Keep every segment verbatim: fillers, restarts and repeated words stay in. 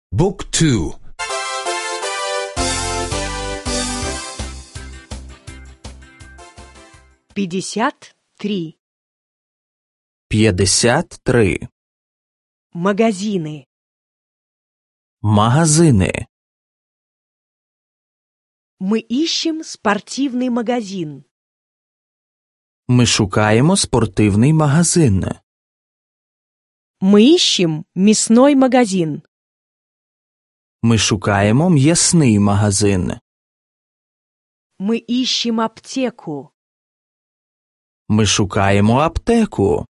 بوك تو пятьдесят три. п'ятдесят три. Магазины. Магазини. Мы ищем спортивный магазин. Ми шукаємо спортивний магазин. Мы ищем мясной магазин. Ми шукаємо м'ясний магазин. Мы ищем аптеку. Ми шукаємо аптеку.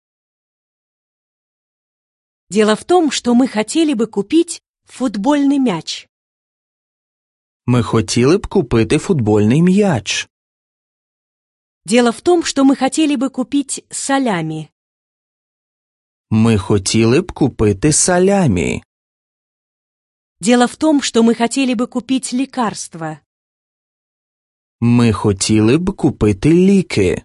Дело в том, что мы хотели бы купить футбольный мяч. Ми хотіли б купити футбольний м'яч. Дело в том, что мы хотели бы купить салями. Ми хотіли б купити салямі. Дело в том, что мы хотели бы купить лекарства. Ми хотіли б купити ліки.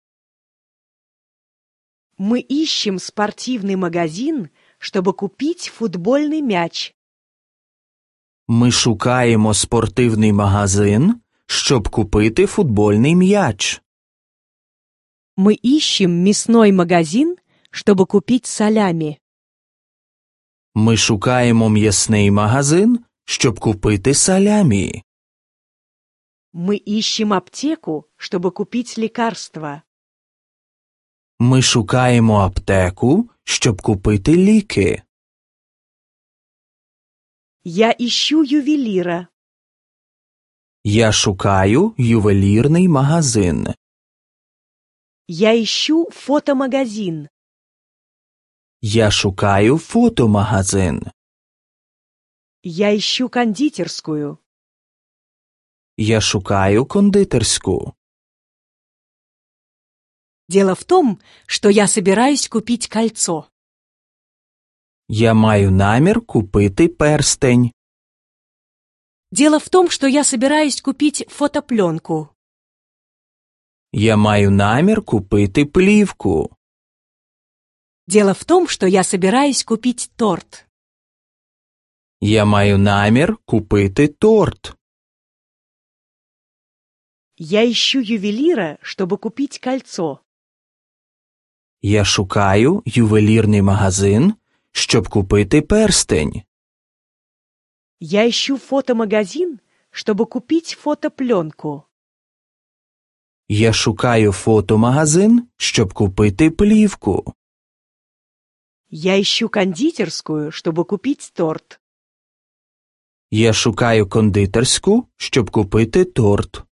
Мы ищем спортивный магазин, чтобы купить футбольный мяч. Ми шукаємо спортивний магазин, щоб купити футбольний м'яч. Мы ищем мясной магазин, чтобы купить салями. Ми шукаємо м'ясний магазин, щоб купити салямі. Мы ищем аптеку, чтобы купить лекарства. Ми шукаємо аптеку, щоб купити ліки. Я ищу ювелира. Я шукаю ювелірний магазин. Я ищу фотомагазин. Я шукаю фотомагазин. Я ищу кондитерскую. Я шукаю кондитерську. Дело в том, что я собираюсь купить кольцо. Я маю намір купити перстень. Дело в том, что я собираюсь купить фотопленку. Я маю намір купити плівку. Дело в том, что я собираюсь купить торт. Я маю намір купити торт. Я ищу ювелира, чтобы купить кольцо. Я шукаю ювелірний магазин, щоб купити перстень. Я ищу фотомагазин, чтобы купить фотопленку. Я шукаю фотомагазин, щоб купити плівку. Я ищу кондитерскую, чтобы купить торт. Я шукаю кондитерську, щоб купити торт.